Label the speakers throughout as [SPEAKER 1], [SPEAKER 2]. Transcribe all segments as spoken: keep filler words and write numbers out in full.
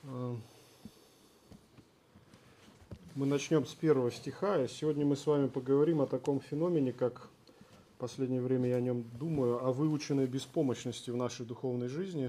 [SPEAKER 1] Мы начнем с первого стиха. Сегодня мы с вами поговорим о таком феномене, как в последнее время я о нем думаю, о выученной беспомощности в нашей духовной жизни.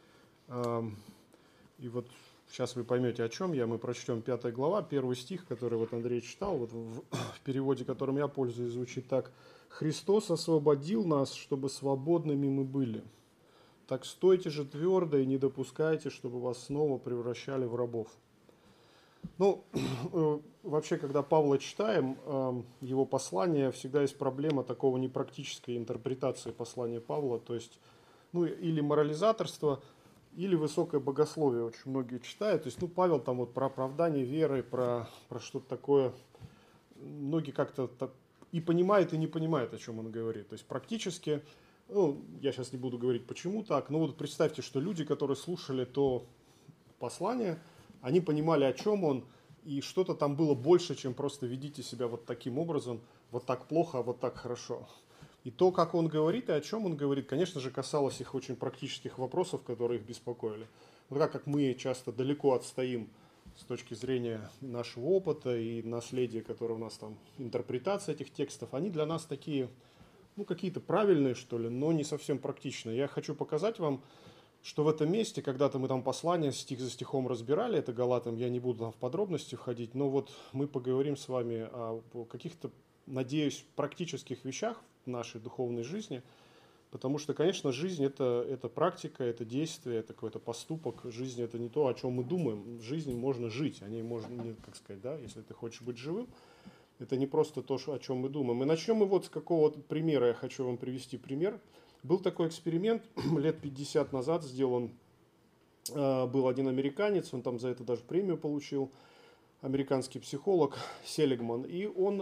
[SPEAKER 1] И вот сейчас вы поймете, о чем я. Мы прочтем пятая глава, первый стих, который вот Андрей читал, вот в, в переводе, которым я пользуюсь, звучит так. «Христос освободил нас, чтобы свободными мы были. Так стойте же твердо и не допускайте, чтобы вас снова превращали в рабов». Ну, вообще, когда Павла читаем, его послание, всегда есть проблема такого непрактической интерпретации послания Павла, то есть, ну, или морализаторство, или высокое богословие, очень многие читают. То есть, ну, Павел там вот про оправдание веры, про, про что-то такое, многие как-то и понимают, и не понимают, о чем он говорит. То есть, практически, ну, я сейчас не буду говорить, почему так, но вот представьте, что люди, которые слушали то послание, они понимали, о чем он, и что-то там было больше, чем просто ведите себя вот таким образом, вот так плохо, а вот так хорошо. И то, как он говорит, и о чем он говорит, конечно же, касалось их очень практических вопросов, которые их беспокоили. Но так как мы часто далеко отстоим с точки зрения нашего опыта и наследия, которое у нас там, интерпретация этих текстов, они для нас такие, ну, какие-то правильные, что ли, но не совсем практичные. Я хочу показать вам, что в этом месте, когда-то мы там послание стих за стихом разбирали, это Галатам, я не буду там в подробности входить, но вот мы поговорим с вами о каких-то, надеюсь, практических вещах в нашей духовной жизни, потому что, конечно, жизнь это, это практика, это действие, это какой-то поступок, жизнь это не то, о чем мы думаем, жизнь можно жить, о ней можно, как сказать, да, если ты хочешь быть живым, это не просто то, о чем мы думаем. И начнем мы вот с какого-то примера, я хочу вам привести пример. Был такой эксперимент, лет пятьдесят назад сделан, был один американец, он там за это даже премию получил, американский психолог Селигман, и он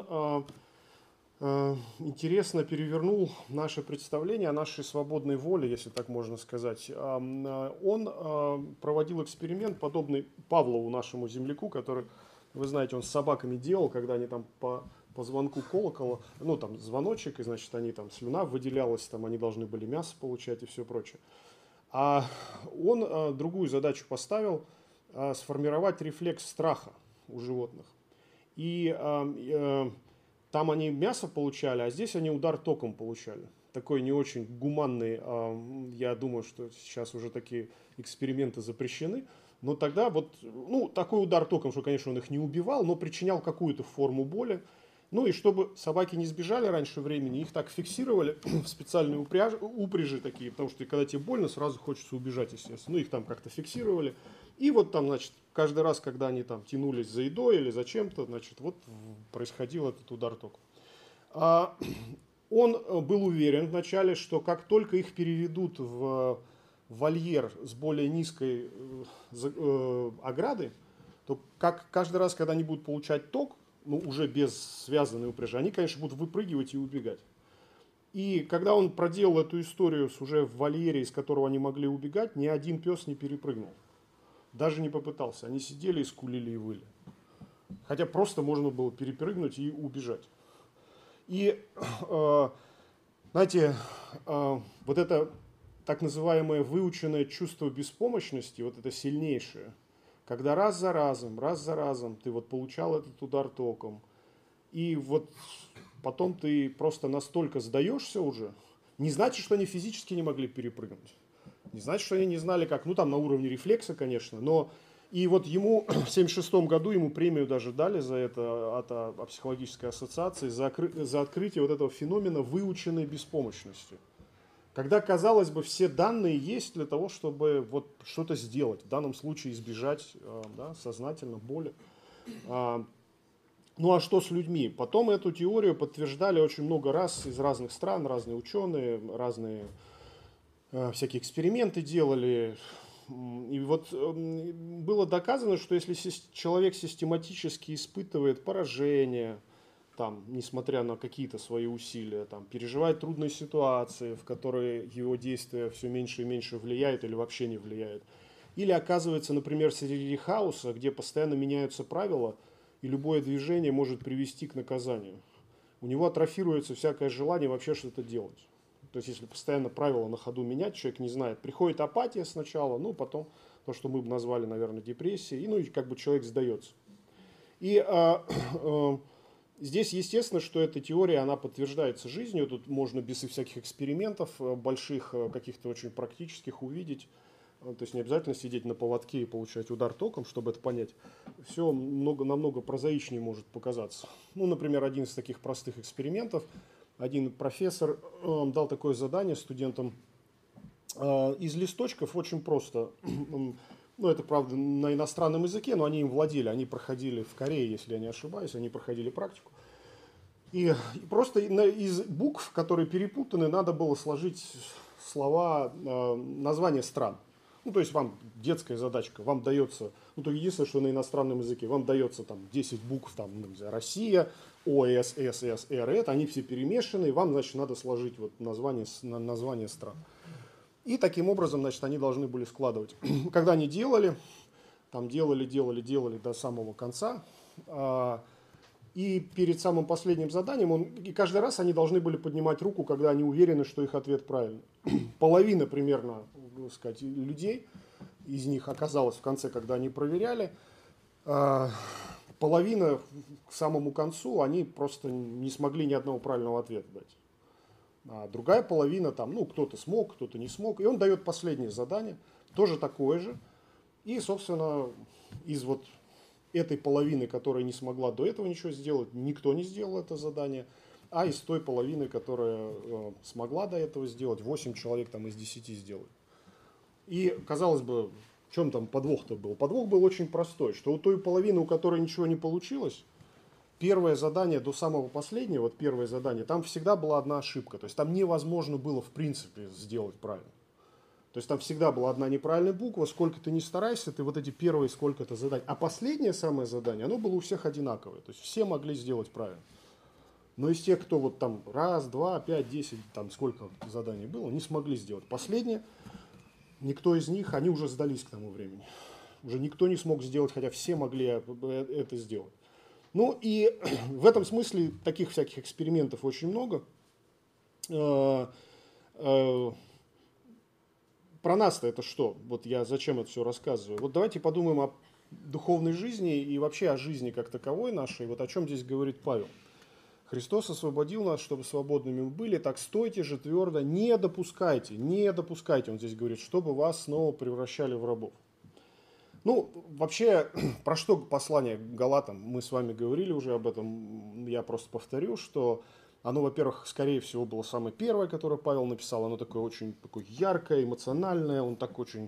[SPEAKER 1] интересно перевернул наше представление о нашей свободной воле, если так можно сказать. Он проводил эксперимент, подобный Павлову, нашему земляку, который, вы знаете, он с собаками делал, когда они там по... по звонку колокола, ну там звоночек, и значит они там слюна выделялась, там они должны были мясо получать и все прочее. А он а, другую задачу поставил, а, сформировать рефлекс страха у животных. И а, а, там они мясо получали, а здесь они удар током получали. Такой не очень гуманный, а, я думаю, что сейчас уже такие эксперименты запрещены. Но тогда вот, ну, такой удар током, что, конечно, он их не убивал, но причинял какую-то форму боли. Ну и чтобы собаки не сбежали раньше времени, их так фиксировали в специальные упряжи, упряжи такие, потому что когда тебе больно, сразу хочется убежать, естественно. Ну их там как-то фиксировали. И вот там, значит, каждый раз, когда они там тянулись за едой или за чем-то, значит, вот происходил этот удар током. А он был уверен вначале, что как только их переведут в вольер с более низкой э, оградой, то как каждый раз, когда они будут получать ток, ну, уже без связанной упряжи, они, конечно, будут выпрыгивать и убегать. И когда он проделал эту историю с уже в вольере, из которого они могли убегать, ни один пес не перепрыгнул. Даже не попытался. Они сидели и скулили и выли. Хотя просто можно было перепрыгнуть и убежать. И, э, знаете, э, вот это так называемое выученное чувство беспомощности, вот это сильнейшее, когда раз за разом, раз за разом ты вот получал этот удар током, и вот потом ты просто настолько сдаешься уже, не значит, что они физически не могли перепрыгнуть, не значит, что они не знали как, ну там на уровне рефлекса, конечно, но и вот ему в семьдесят шестом году ему премию даже дали за это от, от психологической ассоциации, за, за открытие вот этого феномена выученной беспомощности. Когда, казалось бы, все данные есть для того, чтобы вот что-то сделать, в данном случае избежать, да, сознательно боли. Ну а что с людьми? Потом эту теорию подтверждали очень много раз из разных стран, разные ученые, разные всякие эксперименты делали. И вот было доказано, что если человек систематически испытывает поражение, там, несмотря на какие-то свои усилия, там, переживает трудные ситуации, в которые его действия все меньше и меньше влияют или вообще не влияют. Или оказывается, например, среди хаоса, где постоянно меняются правила, и любое движение может привести к наказанию. У него атрофируется всякое желание вообще что-то делать. То есть, если постоянно правила на ходу менять, человек не знает. Приходит апатия сначала, ну, потом то, что мы бы назвали, наверное, депрессией, и, ну и как бы человек сдается. И а, а, здесь, естественно, что эта теория, она подтверждается жизнью, тут можно без всяких экспериментов больших, каких-то очень практических увидеть. То есть не обязательно сидеть на поводке и получать удар током, чтобы это понять. Все много, намного прозаичнее может показаться. Ну, например, один из таких простых экспериментов. Один профессор э, дал такое задание студентам. Э, из листочков очень просто. Ну, это, правда, на иностранном языке, но они им владели. Они проходили в Корее, если я не ошибаюсь, они проходили практику. И, и просто из букв, которые перепутаны, надо было сложить слова, э, названия стран. Ну, то есть вам детская задачка, вам дается, ну, то единственное, что на иностранном языке, вам дается там десять букв, там, ну, Россия, О, С, С, С, Р, это, они все перемешаны, и вам, значит, надо сложить вот название, название стран. И таким образом, значит, они должны были складывать. Когда они делали, там делали, делали, делали до самого конца, и перед самым последним заданием, он, и каждый раз они должны были поднимать руку, когда они уверены, что их ответ правильный. Половина примерно, так сказать, людей из них оказалось в конце, когда они проверяли. Половина к самому концу, они просто не смогли ни одного правильного ответа дать. А другая половина, там, ну, кто-то смог, кто-то не смог. И он дает последнее задание, тоже такое же. И, собственно, из вот этой половины, которая не смогла до этого ничего сделать, никто не сделал это задание. А из той половины, которая э, смогла до этого сделать, восемь человек там из десяти сделали. И, казалось бы, в чем там подвох-то был? Подвох был очень простой, что у той половины, у которой ничего не получилось, первое задание до самого последнего, вот первое задание, там всегда была одна ошибка. То есть там невозможно было в принципе сделать правильно. То есть там всегда была одна неправильная буква, сколько ты ни старайся, ты вот эти первые сколько-то заданий. А последнее самое задание, оно было у всех одинаковое. То есть все могли сделать правильно. Но из тех, кто вот там раз, два, пять, десять, там сколько заданий было, не смогли сделать. Последнее, никто из них, они уже сдались к тому времени. Уже никто не смог сделать, хотя все могли это сделать. Ну и в этом смысле таких всяких экспериментов очень много. Про нас-то это что? Вот я зачем это все рассказываю? Вот давайте подумаем о духовной жизни и вообще о жизни как таковой нашей. Вот о чем здесь говорит Павел. Христос освободил нас, чтобы свободными мы были, так стойте же твердо, не допускайте, не допускайте, он здесь говорит, чтобы вас снова превращали в рабов. Ну, вообще, про что послание к Галатам? Мы с вами говорили уже об этом, я просто повторю, что оно, во-первых, скорее всего, было самое первое, которое Павел написал. Оно такое очень такое яркое, эмоциональное, он так очень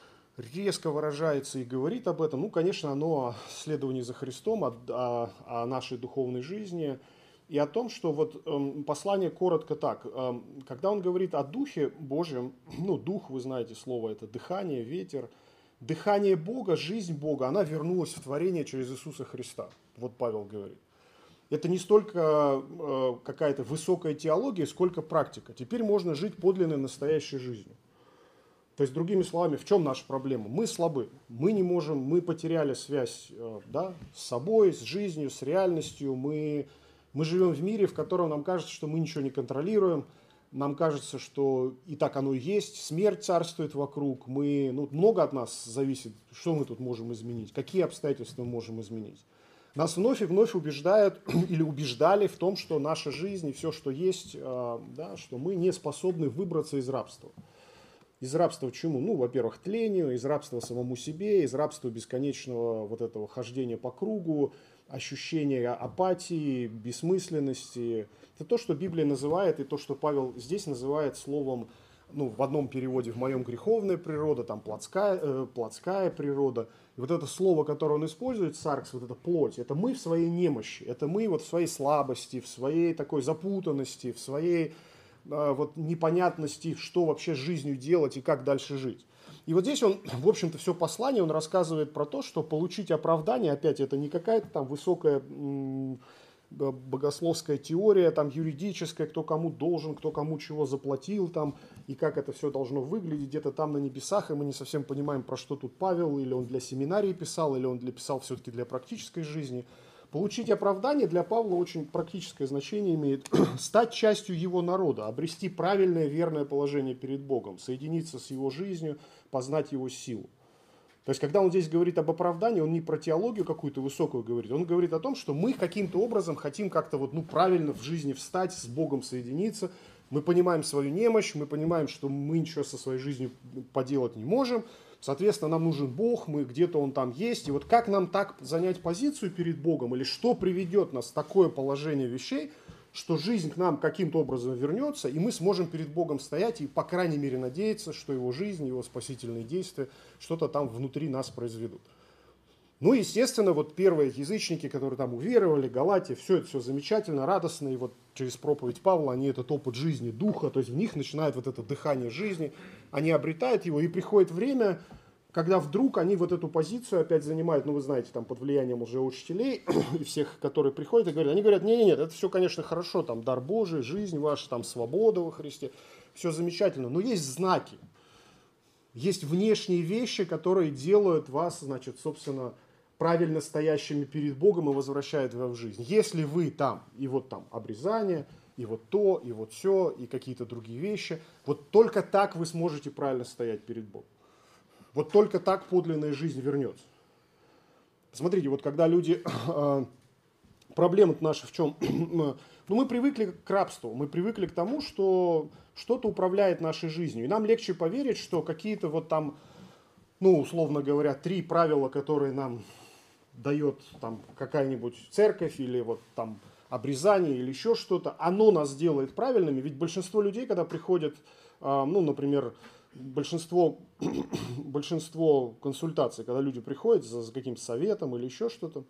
[SPEAKER 1] резко выражается и говорит об этом. Ну, конечно, оно о следовании за Христом, о, о, о нашей духовной жизни и о том, что вот э, послание коротко так. Э, когда он говорит о Духе Божьем, ну, Дух, вы знаете слово, это дыхание, ветер. Дыхание Бога, жизнь Бога, она вернулась в творение через Иисуса Христа. Вот Павел говорит. Это не столько э, какая-то высокая теология, сколько практика. Теперь можно жить подлинной настоящей жизнью. То есть, другими словами, в чем наша проблема? Мы слабы, мы не можем, мы потеряли связь э, да, с собой, с жизнью, с реальностью. Мы, мы живем в мире, в котором нам кажется, что мы ничего не контролируем. Нам кажется, что и так оно и есть, смерть царствует вокруг. Мы, ну, много от нас зависит, что мы тут можем изменить, какие обстоятельства мы можем изменить. Нас вновь и вновь убеждают или убеждали в том, что наша жизнь и все, что есть, да, что мы не способны выбраться из рабства. Из рабства чему? Ну, во-первых, тлению, из рабства самому себе, из рабства бесконечного вот этого хождения по кругу, ощущения апатии, бессмысленности. Это то, что Библия называет, и то, что Павел здесь называет словом, ну, в одном переводе в моем греховная природа, там плотская, э, плотская природа. И вот это слово, которое он использует, саркс, вот это плоть, это мы в своей немощи, это мы вот в своей слабости, в своей такой запутанности, в своей э, вот непонятности, что вообще с жизнью делать и как дальше жить. И вот здесь он, в общем-то, все послание, он рассказывает про то, что получить оправдание, опять, это не какая-то там высокая м- богословская теория, там юридическая, кто кому должен, кто кому чего заплатил, там, и как это все должно выглядеть где-то там на небесах, и мы не совсем понимаем, про что тут Павел, или он для семинарии писал, или он для, писал все-таки для практической жизни. Получить оправдание для Павла очень практическое значение имеет. Стать частью его народа, обрести правильное, верное положение перед Богом, соединиться с его жизнью, познать его силу. То есть, когда он здесь говорит об оправдании, он не про теологию какую-то высокую говорит, он говорит о том, что мы каким-то образом хотим как-то вот, ну, правильно в жизни встать, с Богом соединиться. Мы понимаем свою немощь, мы понимаем, что мы ничего со своей жизнью поделать не можем. Соответственно, нам нужен Бог, мы где-то Он там есть. И вот как нам так занять позицию перед Богом, или что приведет нас в такое положение вещей, что жизнь к нам каким-то образом вернется, и мы сможем перед Богом стоять и, по крайней мере, надеяться, что Его жизнь, Его спасительные действия что-то там внутри нас произведут. Ну, естественно, вот первые язычники, которые там уверовали, Галатия, все это все замечательно, радостно, и вот через проповедь Павла они этот опыт жизни духа, то есть в них начинает вот это дыхание жизни, они обретают его, и приходит время, когда вдруг они вот эту позицию опять занимают, ну, вы знаете, там под влиянием уже учителей и всех, которые приходят и говорят, они говорят, нет-нет-нет, это все, конечно, хорошо, там, дар Божий, жизнь ваша, там, свобода во Христе, все замечательно, но есть знаки, есть внешние вещи, которые делают вас, значит, собственно, правильно стоящими перед Богом и возвращают вас в жизнь. Если вы там, и вот там обрезание, и вот то, и вот все, и какие-то другие вещи, вот только так вы сможете правильно стоять перед Богом. Вот только так подлинная жизнь вернется. Смотрите, вот когда люди... Проблема наша в чем? Ну, мы привыкли к рабству, мы привыкли к тому, что что-то управляет нашей жизнью. И нам легче поверить, что какие-то вот там, ну, условно говоря, три правила, которые нам дает там какая-нибудь церковь или вот там обрезание или еще что-то, оно нас делает правильными. Ведь большинство людей, когда приходят, ну, например, большинство, большинство консультаций, когда люди приходят за, за каким-то советом или еще что-то,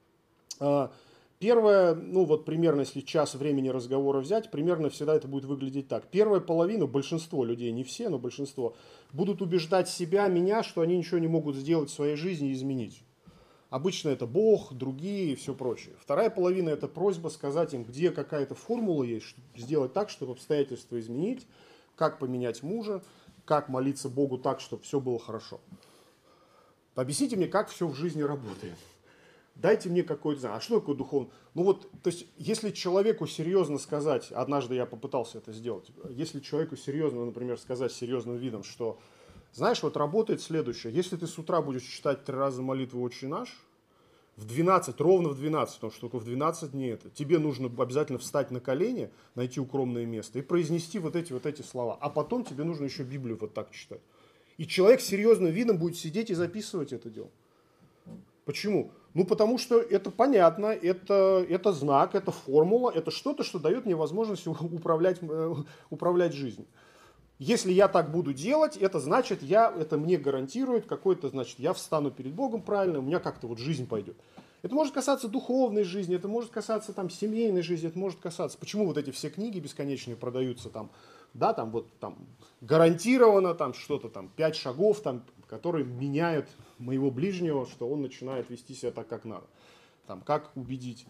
[SPEAKER 1] первое, ну вот примерно, если час времени разговора взять, примерно всегда это будет выглядеть так. Первая половина, большинство людей, не все, но большинство, будут убеждать себя, меня, что они ничего не могут сделать в своей жизни и изменить. Обычно это Бог, другие и все прочее. Вторая половина – это просьба сказать им, где какая-то формула есть, сделать так, чтобы обстоятельства изменить, как поменять мужа, как молиться Богу так, чтобы все было хорошо. Объясните мне, как все в жизни работает. Дайте мне какой-то... А что такое духовный? Ну вот, то есть, если человеку серьезно сказать, однажды я попытался это сделать, если человеку серьезно, например, сказать серьезным видом, что, знаешь, вот работает следующее, если ты с утра будешь читать три раза молитву «Отче наш», в двенадцать, ровно в двенадцать, потому что только в двенадцать не это, тебе нужно обязательно встать на колени, найти укромное место и произнести вот эти вот эти слова, а потом тебе нужно еще Библию вот так читать. И человек с серьезным видом будет сидеть и записывать это дело. Почему? Ну, потому что это понятно, это, это знак, это формула, это что-то, что дает мне возможность управлять, управлять жизнью. Если я так буду делать, это значит, я, это мне гарантирует какой-то, значит, я встану перед Богом правильно, у меня как-то вот жизнь пойдет. Это может касаться духовной жизни, это может касаться там семейной жизни, это может касаться... Почему вот эти все книги бесконечные продаются там, да, там вот там гарантированно там что-то там, пять шагов там, которые меняют моего ближнего, что он начинает вести себя так, как надо. Там, как убедить,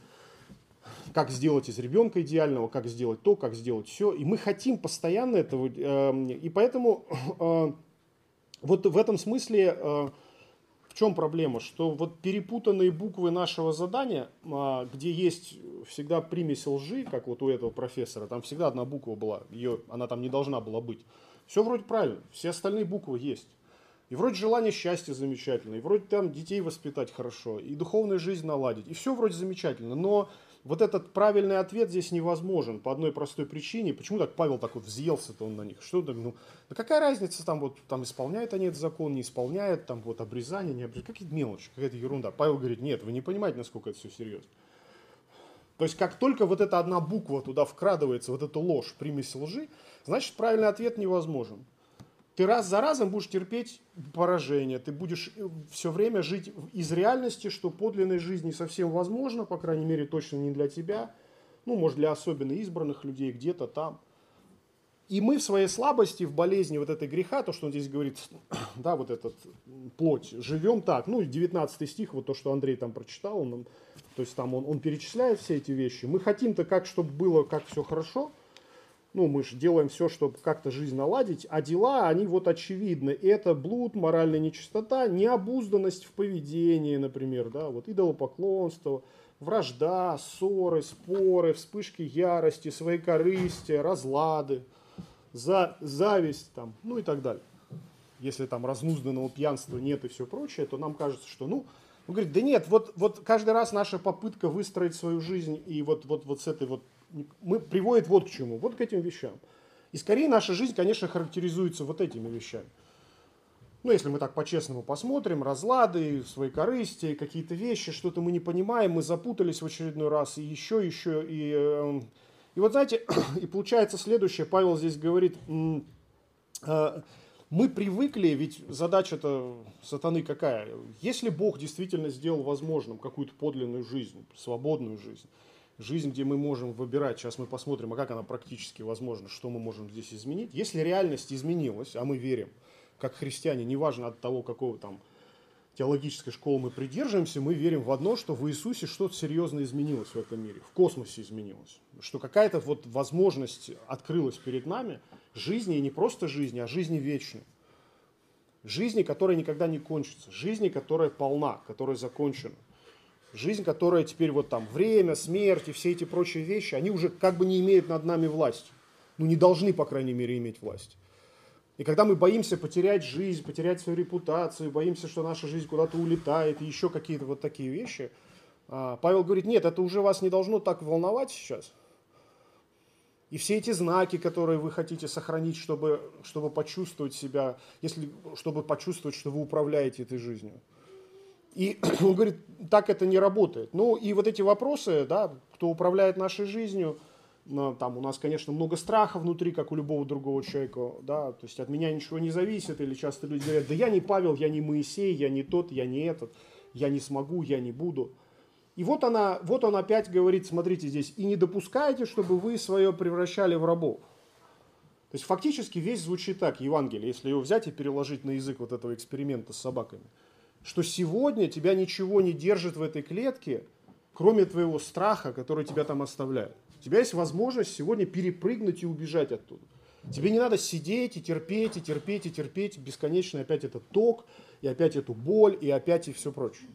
[SPEAKER 1] как сделать из ребенка идеального, как сделать то, как сделать все. И мы хотим постоянно этого. Э, и поэтому э, вот в этом смысле э, в чем проблема? Что вот перепутанные буквы нашего задания, э, где есть всегда примесь лжи, как вот у этого профессора, там всегда одна буква была, ее, она там не должна была быть. Все вроде правильно, все остальные буквы есть. И вроде желание счастья замечательно, и вроде там детей воспитать хорошо, и духовную жизнь наладить, и все вроде замечательно, но вот этот правильный ответ здесь невозможен по одной простой причине. Почему так Павел так вот взъелся-то он на них? Что там, ну, да какая разница, там вот там исполняют они этот закон, не исполняют, там вот обрезание, не обрезание, какие-то мелочи, какая-то ерунда. Павел говорит, нет, вы не понимаете, насколько это все серьезно. То есть как только вот эта одна буква туда вкрадывается, вот эта ложь, примесь лжи, значит правильный ответ невозможен. Ты раз за разом будешь терпеть поражение, ты будешь все время жить из реальности, что подлинной жизни совсем возможно, по крайней мере, точно не для тебя, ну, может, для особенно избранных людей где-то там. И мы в своей слабости, в болезни вот этой греха, то, что он здесь говорит, да, вот этот плоть, живем так, ну, девятнадцатый стих, вот то, что Андрей там прочитал, он, то есть там он, он перечисляет все эти вещи. Мы хотим-то как, чтобы было, как все хорошо, ну, мы же делаем все, чтобы как-то жизнь наладить, а дела, они вот очевидны. Это блуд, моральная нечистота, необузданность в поведении, например, да, вот идолопоклонство, вражда, ссоры, споры, вспышки ярости, своекорыстие, разлады, за, зависть, там, ну и так далее. если там разнузданного пьянства нет и все прочее, то нам кажется, что, ну, он говорит, да нет, вот, вот каждый раз наша попытка выстроить свою жизнь и вот, вот, вот с этой вот, мы, приводит вот к чему, вот к этим вещам. И скорее наша жизнь, конечно, характеризуется вот этими вещами. Ну, если мы так по-честному посмотрим, разлады, свои корысти, какие-то вещи, что-то мы не понимаем, мы запутались в очередной раз, и еще, еще, и... Э, и вот знаете, и получается следующее, Павел здесь говорит, э, мы привыкли, ведь задача-то сатаны какая? Если Бог действительно сделал возможным какую-то подлинную жизнь, свободную жизнь, жизнь, где мы можем выбирать, сейчас мы посмотрим, а как она практически возможна, что мы можем здесь изменить, если реальность изменилась, а мы верим, как христиане, неважно от того, какого там теологической школы мы придерживаемся, мы верим в одно, что в Иисусе что-то серьезно изменилось в этом мире, в космосе изменилось. Что какая-то вот возможность открылась перед нами жизни, и не просто жизни, а жизни вечной. Жизни, которая никогда не кончится, жизни, которая полна, которая закончена. Жизнь, которая теперь вот там время, смерть и все эти прочие вещи, они уже как бы не имеют над нами власти. Ну не должны, по крайней мере, иметь власть. И когда мы боимся потерять жизнь, потерять свою репутацию, боимся, что наша жизнь куда-то улетает, и еще какие-то вот такие вещи, Павел говорит, нет, это уже вас не должно так волновать сейчас. И все эти знаки, которые вы хотите сохранить, чтобы, чтобы почувствовать себя, если, чтобы почувствовать, что вы управляете этой жизнью. И он говорит, так это не работает. Ну и вот эти вопросы, да, кто управляет нашей жизнью, там у нас, конечно, много страха внутри, как у любого другого человека, да, то есть от меня ничего не зависит, или часто люди говорят, да я не Павел, я не Моисей, я не тот, я не этот, я не смогу, я не буду. И вот, она, вот он опять говорит, смотрите здесь, и не допускайте, чтобы вы свое превращали в рабов. То есть фактически весь звучит так, Евангелие, если его взять и переложить на язык вот этого эксперимента с собаками, что сегодня тебя ничего не держит в этой клетке, кроме твоего страха, который тебя там оставляет. У тебя есть возможность сегодня перепрыгнуть и убежать оттуда. Тебе не надо сидеть и терпеть, и терпеть, и терпеть бесконечно опять этот ток, и опять эту боль, и опять и все прочее.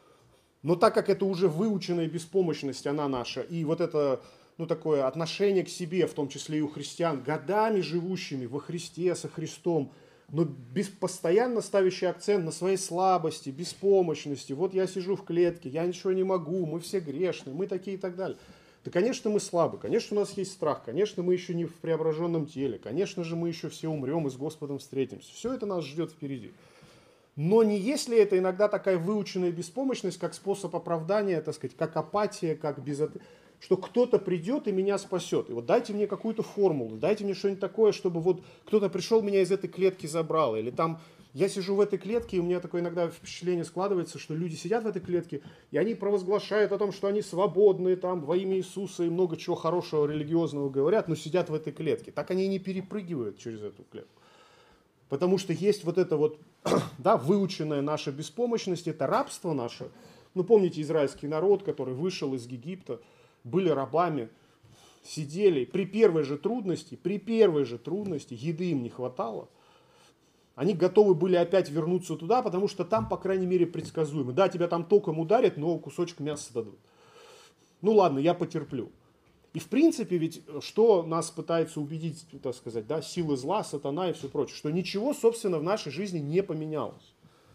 [SPEAKER 1] Но так как это уже выученная беспомощность, она наша, и вот это, ну, такое отношение к себе, в том числе и у христиан, годами живущими во Христе, со Христом, но без, постоянно ставящий акцент на своей слабости, беспомощности. Вот я сижу в клетке, я ничего не могу, мы все грешны, мы такие и так далее. Да, конечно, мы слабы, конечно, у нас есть страх, конечно, мы еще не в преображенном теле, конечно же, мы еще все умрем и с Господом встретимся. Все это нас ждет впереди. Но не если это иногда такая выученная беспомощность, как способ оправдания, так сказать, как апатия, как безот... что кто-то придет и меня спасет. И вот дайте мне какую-то формулу, дайте мне что-нибудь такое, чтобы вот кто-то пришел, меня из этой клетки забрал. Или там я сижу в этой клетке, и у меня такое иногда впечатление складывается, что люди сидят в этой клетке, и они провозглашают о том, что они свободные там во имя Иисуса и много чего хорошего религиозного говорят, но сидят в этой клетке. Так они и не перепрыгивают через эту клетку. Потому что есть вот это вот, да, выученная наша беспомощность, это рабство наше. Ну, помните израильский народ, который вышел из Египта, были рабами, сидели, при первой же трудности, при первой же трудности, еды им не хватало. Они готовы были опять вернуться туда, потому что там, по крайней мере, предсказуемо. Да, тебя там током ударят, но кусочек мяса дадут. Ну ладно, я потерплю. И в принципе, ведь что нас пытается убедить, так сказать, да, силы зла, сатана и все прочее, что ничего, собственно, в нашей жизни не поменялось.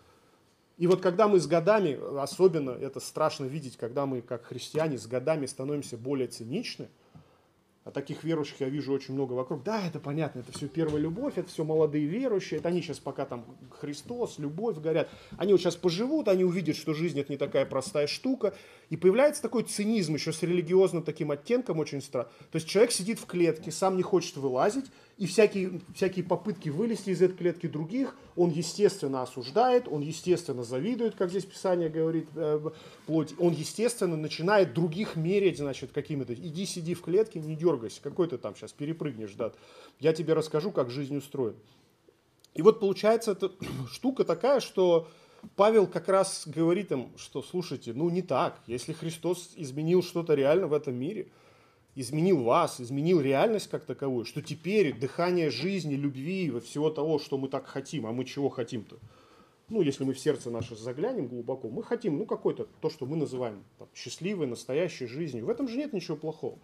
[SPEAKER 1] И вот когда мы с годами, особенно это страшно видеть, когда мы, как христиане, с годами становимся более циничны, а таких верующих я вижу очень много вокруг. Да, это понятно, это все первая любовь, это все молодые верующие, это они сейчас пока там Христос, любовь горят. Они вот сейчас поживут, они увидят, что жизнь это не такая простая штука. И появляется такой цинизм еще с религиозным таким оттенком очень странно. То есть человек сидит в клетке, сам не хочет вылазить, и всякие, всякие попытки вылезти из этой клетки других, он естественно осуждает, он естественно завидует, как здесь Писание говорит, э, плоть. Он естественно начинает других мерить, значит, какими-то. Иди сиди в клетке, не дергайся, какой ты там сейчас перепрыгнешь, да. Я тебе расскажу, как жизнь устроена. И вот получается эта штука такая, что Павел как раз говорит им, что слушайте, ну не так, если Христос изменил что-то реально в этом мире, изменил вас, изменил реальность как таковую, что теперь дыхание жизни, любви, всего того, что мы так хотим, а мы чего хотим-то? Ну, если мы в сердце наше заглянем глубоко, мы хотим, ну, какой-то, то, что мы называем там, счастливой, настоящей жизнью. В этом же нет ничего плохого.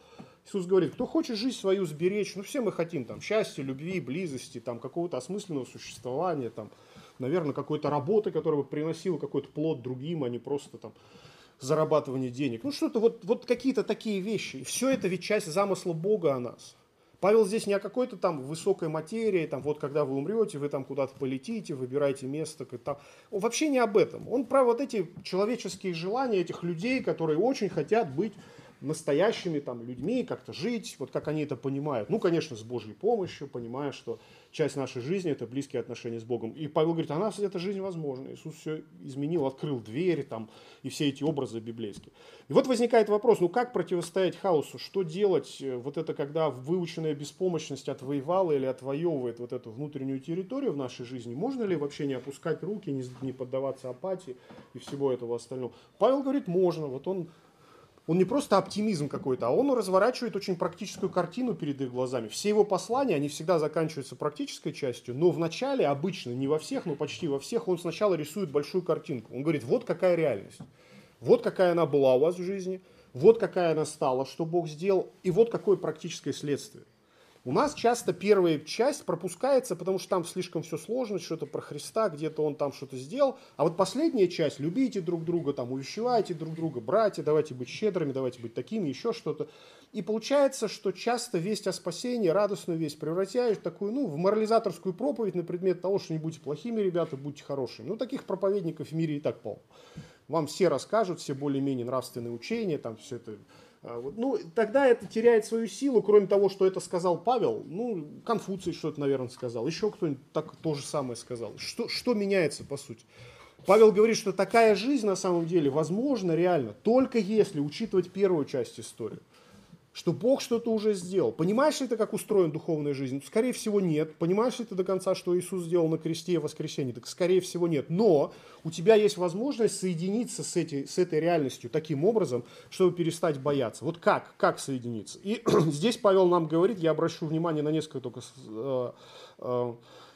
[SPEAKER 1] Иисус говорит, кто хочет жизнь свою сберечь, ну все мы хотим там счастья, любви, близости, там какого-то осмысленного существования, там, наверное, какой-то работы, которая бы приносила какой-то плод другим, а не просто там зарабатывание денег. Ну что-то вот, вот какие-то такие вещи. И все это ведь часть замысла Бога о нас. Павел здесь не о какой-то там высокой материи, там вот когда вы умрете, вы там куда-то полетите, выбираете место. Там. Он вообще не об этом. Он про вот эти человеческие желания этих людей, которые очень хотят быть настоящими там людьми, как-то жить, вот как они это понимают. Ну, конечно, с Божьей помощью, понимая, что часть нашей жизни – это близкие отношения с Богом. И Павел говорит, а у нас эта жизнь возможна. Иисус все изменил, открыл двери там, и все эти образы библейские. И вот возникает вопрос, ну как противостоять хаосу? Что делать? Вот это когда выученная беспомощность отвоевала или отвоевывает вот эту внутреннюю территорию в нашей жизни. Можно ли вообще не опускать руки, не, не поддаваться апатии и всего этого остального? Павел говорит, можно. Вот он Он не просто оптимизм какой-то, а он разворачивает очень практическую картину перед их глазами. Все его послания, они всегда заканчиваются практической частью, но в начале, обычно, не во всех, но почти во всех, он сначала рисует большую картинку. Он говорит, вот какая реальность, вот какая она была у вас в жизни, вот какая она стала, что Бог сделал, и вот какое практическое следствие. У нас часто первая часть пропускается, потому что там слишком все сложно, что-то про Христа, где-то он там что-то сделал. А вот последняя часть, любите друг друга, там, увещевайте друг друга, братья, давайте быть щедрыми, давайте быть такими, еще что-то. И получается, что часто весть о спасении, радостную весть превращают в такую, ну, в морализаторскую проповедь на предмет того, что не будьте плохими ребята, будьте хорошими. Ну, таких проповедников в мире и так полно. Вам все расскажут, все более-менее нравственные учения, там все это... Ну, тогда это теряет свою силу, кроме того, что это сказал Павел, ну, Конфуций что-то, наверное, сказал, еще кто-нибудь так то же самое сказал. Что, что меняется, по сути? Павел говорит, что такая жизнь, на самом деле, возможна реально, только если учитывать первую часть истории. Что Бог что-то уже сделал. Понимаешь ли ты, как устроена духовная жизнь? Скорее всего, нет. Понимаешь ли ты до конца, что Иисус сделал на кресте и воскресенье? Так, скорее всего, нет. Но у тебя есть возможность соединиться с, эти, с этой реальностью таким образом, чтобы перестать бояться. Вот как? Как соединиться? И здесь Павел нам говорит, я обращу внимание на несколько только э, э,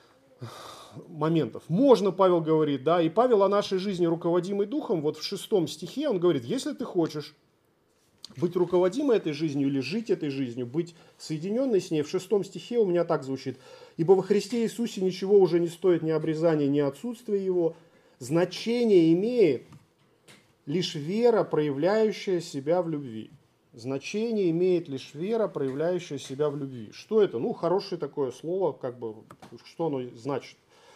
[SPEAKER 1] моментов. Можно, Павел говорит, да, и Павел о нашей жизни, руководимый Духом, вот в шестом стихе он говорит, если ты хочешь быть руководимой этой жизнью или жить этой жизнью, быть соединенной с ней. В шестом стихе у меня так звучит. «Ибо во Христе Иисусе ничего уже не стоит ни обрезания, ни отсутствия его. Значение имеет лишь вера, проявляющая себя в любви». Значение имеет лишь вера, проявляющая себя в любви. Что это? Ну, хорошее такое слово, как бы, что оно значит?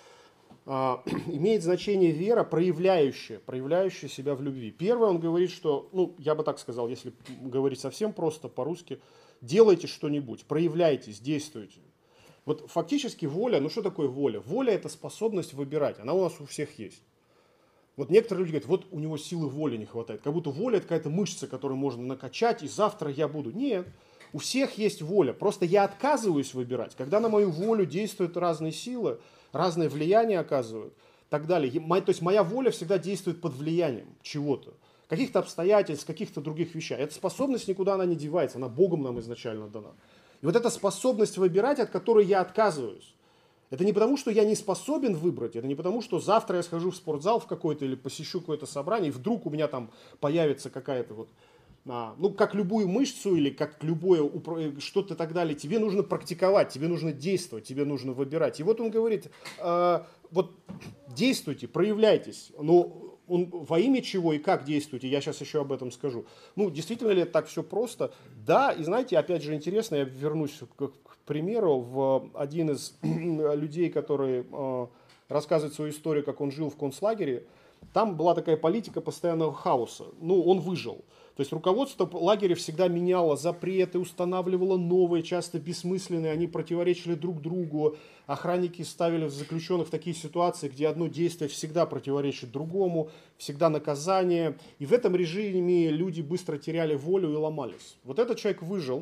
[SPEAKER 1] А, имеет значение вера, проявляющая, проявляющая себя в любви. Первое, он говорит, что, ну, я бы так сказал, если говорить совсем просто по-русски, делайте что-нибудь, проявляйтесь, действуйте. Вот фактически воля, ну что такое воля? Воля – это способность выбирать, она у нас у всех есть. Вот некоторые люди говорят, вот у него силы воли не хватает, как будто воля – это какая-то мышца, которую можно накачать, и завтра я буду. Нет, у всех есть воля, просто я отказываюсь выбирать. Когда на мою волю действуют разные силы, разное влияние оказывают, и так далее. То есть моя воля всегда действует под влиянием чего-то, каких-то обстоятельств, каких-то других вещей. Эта способность никуда она не девается, она Богом нам изначально дана. И вот эта способность выбирать, от которой я отказываюсь, это не потому, что я не способен выбрать, это не потому, что завтра я схожу в спортзал в какой-то или посещу какое-то собрание, и вдруг у меня там появится какая-то вот, а, ну, как любую мышцу или как любое что-то и так далее, тебе нужно практиковать, тебе нужно действовать, тебе нужно выбирать. И вот он говорит, э, вот действуйте, проявляйтесь, но он, во имя чего и как действуйте, я сейчас еще об этом скажу. Ну, действительно ли это так все просто? Да, и знаете, опять же интересно, я вернусь к, к примеру, в один из людей, который э, рассказывает свою историю, как он жил в концлагере, там была такая политика постоянного хаоса, ну, он выжил. То есть руководство лагеря всегда меняло запреты, устанавливало новые, часто бессмысленные, они противоречили друг другу. Охранники ставили заключенных в такие ситуации, где одно действие всегда противоречит другому, всегда наказание. И в этом режиме люди быстро теряли волю и ломались. Вот этот человек выжил,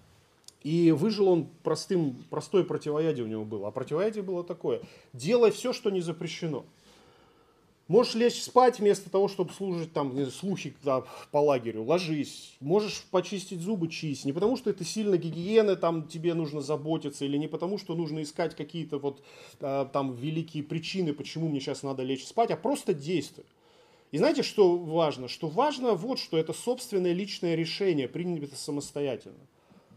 [SPEAKER 1] и выжил он простым, простое противоядие у него было. А противоядие было такое: делай все, что не запрещено. Можешь лечь спать вместо того, чтобы слушать там слухи да, по лагерю, ложись. Можешь почистить зубы, чисть. Не потому, что это сильно гигиены, там тебе нужно заботиться, или не потому, что нужно искать какие-то вот а, там великие причины, почему мне сейчас надо лечь спать, а просто действуй. И знаете, что важно? Что важно вот, что это собственное личное решение, принято самостоятельно.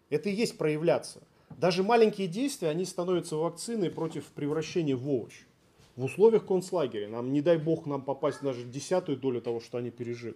[SPEAKER 1] Это и есть проявляться. Даже маленькие действия, они становятся вакциной против превращения в овощ. В условиях концлагеря, нам, не дай бог нам попасть даже в десятую долю того, что они пережили.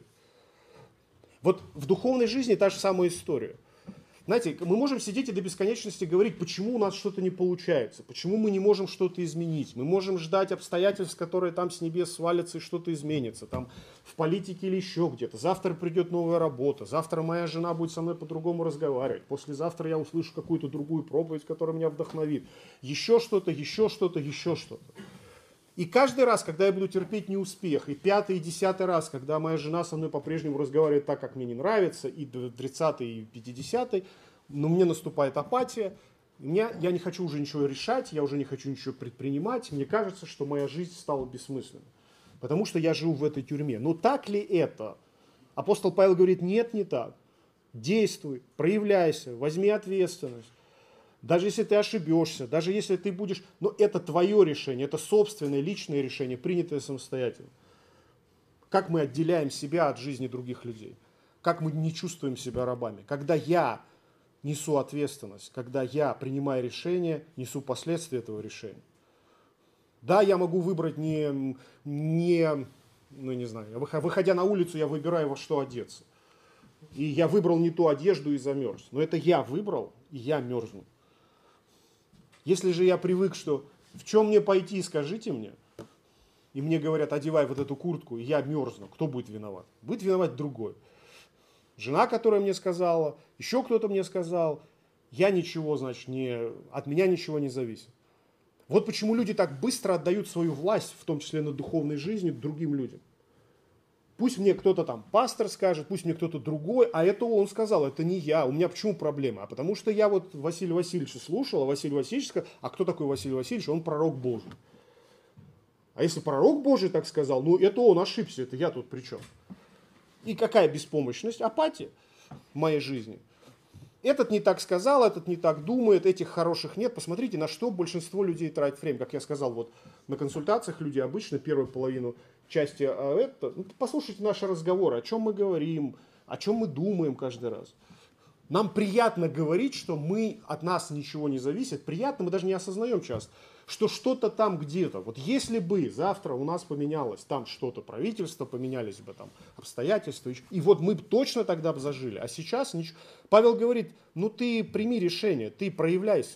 [SPEAKER 1] Вот в духовной жизни та же самая история. Знаете, мы можем сидеть и до бесконечности говорить, почему у нас что-то не получается, почему мы не можем что-то изменить. Мы можем ждать обстоятельств, которые там с небес свалятся и что-то изменится, там в политике или еще где-то. Завтра придет новая работа, завтра моя жена будет со мной по-другому разговаривать, послезавтра я услышу какую-то другую проповедь, которая меня вдохновит. Еще что-то, еще что-то, еще что-то. И каждый раз, когда я буду терпеть неуспех, и пятый, и десятый раз, когда моя жена со мной по-прежнему разговаривает так, как мне не нравится, и тридцатый, и пятидесятый, но мне наступает апатия, мне, я не хочу уже ничего решать, я уже не хочу ничего предпринимать, мне кажется, что моя жизнь стала бессмысленной, потому что я живу в этой тюрьме. Но так ли это? Апостол Павел говорит, нет, не так. Действуй, проявляйся, возьми ответственность. Даже если ты ошибешься, даже если ты будешь... Но это твое решение, это собственное, личное решение, принятое самостоятельно. Как мы отделяем себя от жизни других людей? Как мы не чувствуем себя рабами? Когда я несу ответственность, когда я, принимая решение, несу последствия этого решения. Да, я могу выбрать не... не ну, не знаю, выходя на улицу, я выбираю, во что одеться. И я выбрал не ту одежду и замерз. Но это я выбрал, и я мерзну. Если же я привык, что в чем мне пойти, скажите мне, и мне говорят, одевай вот эту куртку, и я мерзну, кто будет виноват? Будет виноват другой. Жена, которая мне сказала, еще кто-то мне сказал, я ничего, значит, не, от меня ничего не зависит. Вот почему люди так быстро отдают свою власть, в том числе над духовной жизнью, другим людям. Пусть мне кто-то там пастор скажет, пусть мне кто-то другой, а это он сказал, это не я. У меня почему проблема? А потому что я вот Василия Васильевича слушал, а Василий Васильевич сказал, а кто такой Василий Васильевич? Он пророк Божий. А если пророк Божий так сказал, ну это он ошибся, это я тут при чем? И какая беспомощность? Апатия в моей жизни. Этот не так сказал, этот не так думает, этих хороших нет. Посмотрите, на что большинство людей тратит время. Как я сказал, вот на консультациях люди обычно первую половину части, а это, ну, послушайте наши разговоры, о чем мы говорим, о чем мы думаем каждый раз. Нам приятно говорить, что мы, от нас ничего не зависит. Приятно, мы даже не осознаем часто, что что-то там где-то. Вот если бы завтра у нас поменялось там что-то, правительство, поменялись бы там обстоятельства, и вот мы бы точно тогда бы зажили. А сейчас ничего. Павел говорит, ну ты прими решение, ты проявляйся.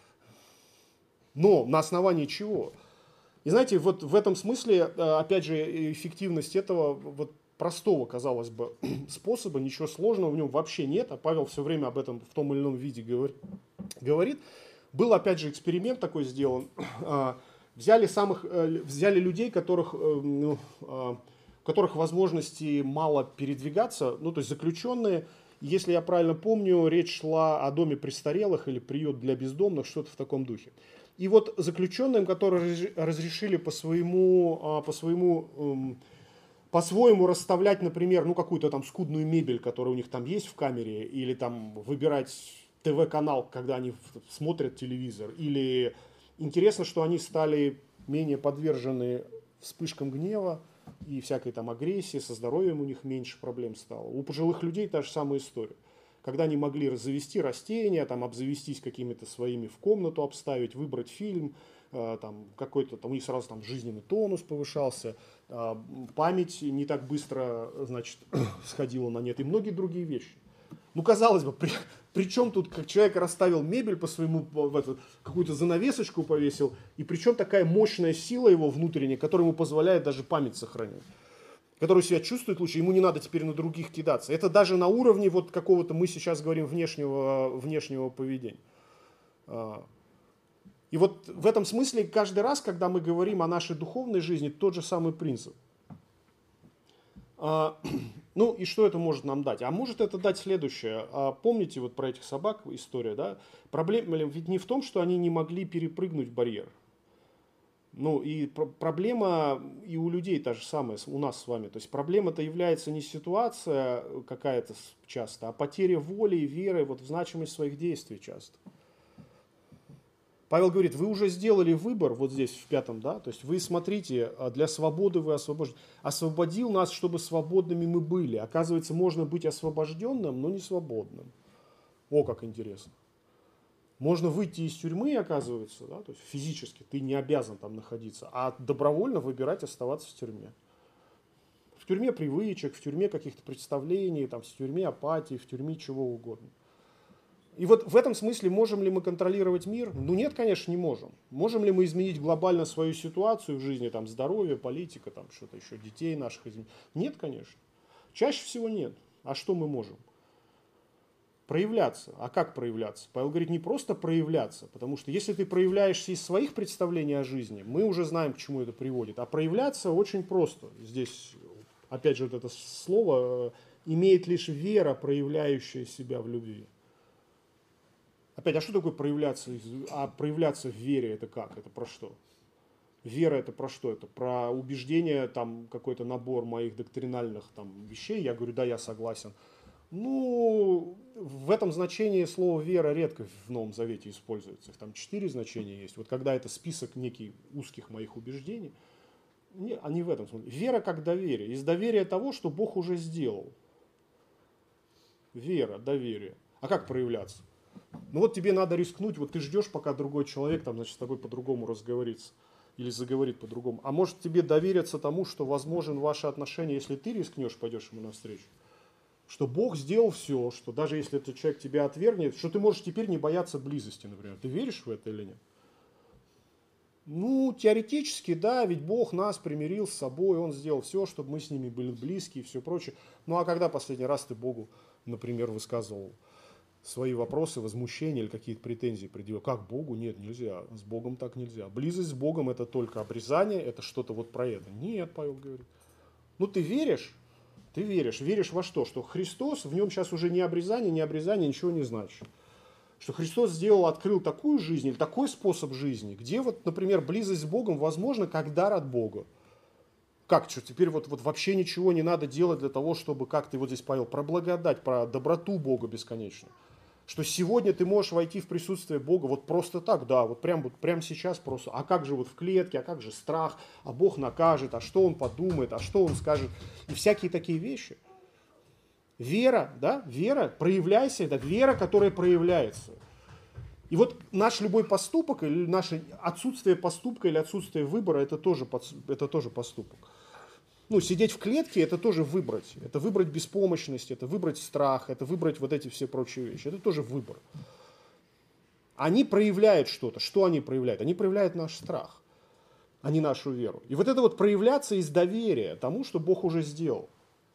[SPEAKER 1] Но на основании чего? И знаете, вот в этом смысле, опять же, эффективность этого вот простого, казалось бы, способа, ничего сложного в нем вообще нет, а Павел все время об этом в том или ином виде говорит. Был, опять же, эксперимент такой сделан. Взяли, самых, взяли людей, которых, ну, у которых возможности мало передвигаться, ну, то есть заключенные. Если я правильно помню, речь шла о доме престарелых или приют для бездомных, что-то в таком духе. И вот заключенным, которые разрешили по своему, по своему, по-своему расставлять, например, ну какую-то там скудную мебель, которая у них там есть в камере, или там выбирать ТВ-канал, когда они смотрят телевизор, или интересно, что они стали менее подвержены вспышкам гнева и всякой там агрессии, со здоровьем у них меньше проблем стало. У пожилых людей та же самая история. Когда они могли завести растения, там, обзавестись какими-то своими в комнату обставить, выбрать фильм, э, там, какой-то, там, у них сразу там, жизненный тонус повышался, э, память не так быстро, значит, сходила на нет и многие другие вещи. Ну, казалось бы, при, при чем тут как человек расставил мебель по своему, какую-то занавесочку повесил, и причем такая мощная сила его внутренняя, которая ему позволяет даже память сохранять, который себя чувствует лучше, ему не надо теперь на других кидаться. Это даже на уровне вот какого-то, мы сейчас говорим, внешнего, внешнего поведения. И вот в этом смысле каждый раз, когда мы говорим о нашей духовной жизни, тот же самый принцип. Ну и что это может нам дать? А может это дать следующее. Помните вот про этих собак история, да? Проблема ведь не в том, что они не могли перепрыгнуть барьер. Ну и пр- проблема и у людей та же самая, у нас с вами. То есть проблема-то является не ситуация какая-то часто, а потеря воли и веры вот в значимость своих действий часто. Павел говорит, вы уже сделали выбор, вот здесь в пятом, да, то есть вы смотрите, для свободы вы освобождены. Освободил нас, чтобы свободными мы были. Оказывается, можно быть освобожденным, но не свободным. О, как интересно. Можно выйти из тюрьмы, оказывается, да, то есть физически ты не обязан там находиться, а добровольно выбирать оставаться в тюрьме. В тюрьме привычек, в тюрьме каких-то представлений, там, в тюрьме апатии, в тюрьме чего угодно. И вот в этом смысле можем ли мы контролировать мир? Ну нет, конечно, не можем. Можем ли мы изменить глобально свою ситуацию в жизни, там, здоровье, политика, там, что-то еще, детей наших изменить? Нет, конечно. Чаще всего нет. А что мы можем? Проявляться. А как проявляться? Павел говорит, не просто проявляться, потому что если ты проявляешься из своих представлений о жизни, мы уже знаем, к чему это приводит. А проявляться очень просто. Здесь, опять же, вот это слово имеет лишь вера, проявляющая себя в любви. Опять, а что такое проявляться? А проявляться в вере это как? Это про что? Вера это про что? Это про убеждение, там какой-то набор моих доктринальных там, вещей. Я говорю, да, я согласен. Ну, в этом значении слово «вера» редко в Новом Завете используется. Их там четыре значения есть. Вот когда это список некий узких моих убеждений, не, а не в этом смысле. Вера как доверие. Из доверия того, что Бог уже сделал. Вера, доверие. А как проявляться? Ну вот тебе надо рискнуть, вот ты ждешь, пока другой человек там, значит, с тобой по-другому разговорится. Или заговорит по-другому. А может тебе довериться тому, что возможен ваши отношения, если ты рискнешь, пойдешь ему навстречу. Что Бог сделал все, что даже если этот человек тебя отвергнет, что ты можешь теперь не бояться близости, например. Ты веришь в это или нет? Ну, теоретически, да, ведь Бог нас примирил с собой, Он сделал все, чтобы мы с ними были близки и все прочее. Ну, а когда последний раз ты Богу, например, высказывал свои вопросы, возмущения или какие-то претензии предъявил? Как Богу? Нет, нельзя. С Богом так нельзя. Близость с Богом это только обрезание, это что-то вот про это. Нет, Павел говорит. Ну, ты веришь? Ты веришь. Веришь во что? Что Христос, в нем сейчас уже ни обрезание, ни обрезание ничего не значит. Что Христос сделал, открыл такую жизнь или такой способ жизни, где вот, например, близость с Богом возможна как дар от Бога. Как, что, теперь вот, вот вообще ничего не надо делать для того, чтобы, как ты вот здесь, Павел, про благодать, про доброту Бога бесконечно. Что сегодня ты можешь войти в присутствие Бога вот просто так, да, вот прям, вот прям сейчас просто. А как же вот в клетке, а как же страх, а Бог накажет, а что Он подумает, а что Он скажет. И всякие такие вещи. Вера, да, вера, проявляйся, это вера, которая проявляется. И вот наш любой поступок, или наше отсутствие поступка, или отсутствие выбора, это тоже, это тоже поступок. Ну, сидеть в клетке, это тоже выбрать. Это выбрать беспомощность, это выбрать страх, это выбрать вот эти все прочие вещи. Это тоже выбор. Они проявляют что-то. Что они проявляют? Они проявляют наш страх, а не нашу веру. И вот это вот проявляться из доверия тому, что Бог уже сделал.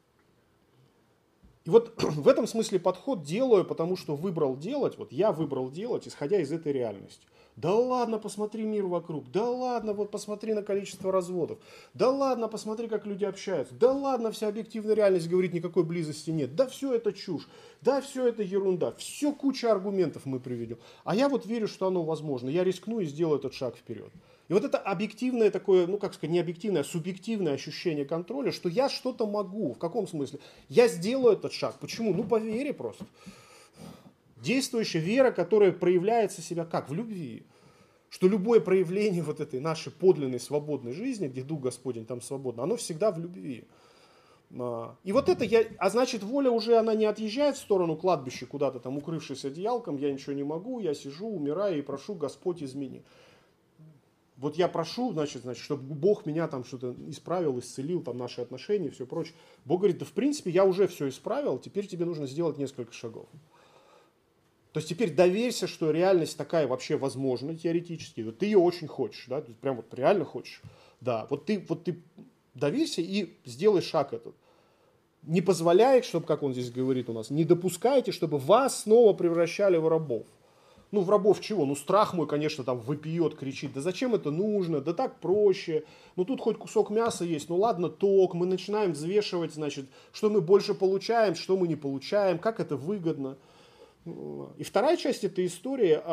[SPEAKER 1] И вот в этом смысле подход делаю, потому что выбрал делать, вот я выбрал делать, исходя из этой реальности. Да ладно, посмотри мир вокруг, да ладно, вот посмотри на количество разводов, да ладно, посмотри, как люди общаются, да ладно, вся объективная реальность говорит, никакой близости нет, да все это чушь, да все это ерунда, все куча аргументов мы приведем. А я вот верю, что оно возможно, я рискну и сделаю этот шаг вперед. И вот это объективное такое, ну как сказать, не объективное, а субъективное ощущение контроля, что я что-то могу. В каком смысле? Я сделаю этот шаг. Почему? Ну по вере просто. Действующая вера, которая проявляется себя как? В любви. Что любое проявление вот этой нашей подлинной свободной жизни, где Дух Господень там свободно, оно всегда в любви. И вот это, я, а значит, воля уже, она не отъезжает в сторону кладбища куда-то там, укрывшись одеялком, я ничего не могу, я сижу, умираю и прошу, Господь, измени. Вот я прошу, значит, значит, чтобы Бог меня там что-то исправил, исцелил, там наши отношения и все прочее. Бог говорит, да в принципе я уже все исправил, теперь тебе нужно сделать несколько шагов. То есть теперь доверься, что реальность такая вообще возможна теоретически. Вот ты ее очень хочешь, да, прям вот реально хочешь. Да, вот ты, вот ты доверься и сделай шаг этот. Не позволяет, чтобы, как он здесь говорит у нас, не допускайте, чтобы вас снова превращали в рабов. Ну, в рабов чего? Ну, страх мой, конечно, там выпьет, кричит. Да зачем это нужно? Да так проще. Ну, тут хоть кусок мяса есть. Ну, ладно, ток. Мы начинаем взвешивать, значит, что мы больше получаем, что мы не получаем, как это выгодно. И вторая часть этой истории,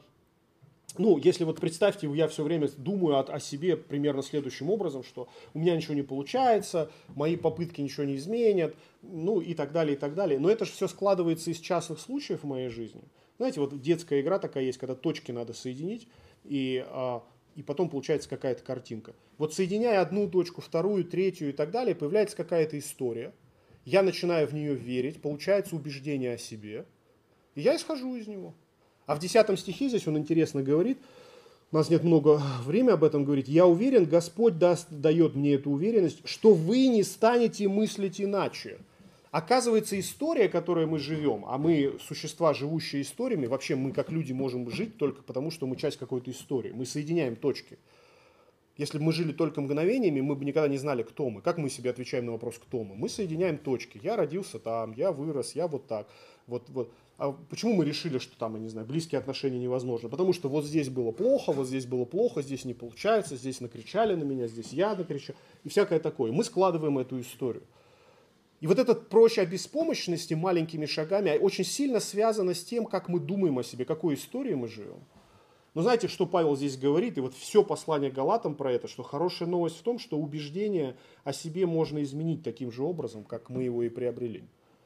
[SPEAKER 1] ну, если вот представьте, я все время думаю о, о себе примерно следующим образом, что у меня ничего не получается, мои попытки ничего не изменят, ну, и так далее, и так далее. Но это же все складывается из частных случаев в моей жизни. Знаете, вот детская игра такая есть, когда точки надо соединить, и, а, и потом получается какая-то картинка. Вот соединяя одну точку, вторую, третью и так далее, появляется какая-то история. Я начинаю в нее верить, получается убеждение о себе. И я исхожу из него. А в десятом стихе здесь он интересно говорит, у нас нет много времени об этом говорить, я уверен, Господь даст, дает мне эту уверенность, что вы не станете мыслить иначе. Оказывается, история, которой мы живем, а мы существа, живущие историями, вообще мы как люди можем жить только потому, что мы часть какой-то истории, мы соединяем точки. Если бы мы жили только мгновениями, мы бы никогда не знали, кто мы. Как мы себе отвечаем на вопрос, кто мы? Мы соединяем точки. Я родился там, я вырос, я вот так. Вот, вот. А почему мы решили, что там, я не знаю, близкие отношения невозможно? Потому что вот здесь было плохо, вот здесь было плохо, здесь не получается, здесь накричали на меня, здесь я накричал. И всякое такое. Мы складываем эту историю. И вот этот прочь о беспомощности маленькими шагами очень сильно связано с тем, как мы думаем о себе, какой историей мы живем. Но знаете, что Павел здесь говорит, и вот все послание Галатам про это, что хорошая новость в том, что убеждение о себе можно изменить таким же образом, как мы его и приобрели.